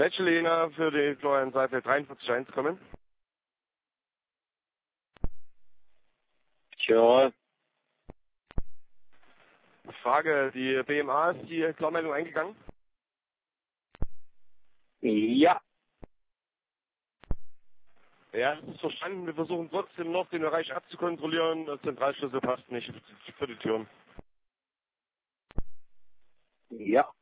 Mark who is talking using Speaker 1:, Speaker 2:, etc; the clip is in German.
Speaker 1: Letschelina für die Florian Seifeld 43.1 kommen.
Speaker 2: Jawohl.
Speaker 1: Frage, die BMA ist die Klarmeldung eingegangen?
Speaker 2: Ja.
Speaker 1: Ja, das ist verstanden. Wir versuchen trotzdem noch den Bereich abzukontrollieren. Der Zentralschlüssel passt nicht für die Türen.
Speaker 2: Ja.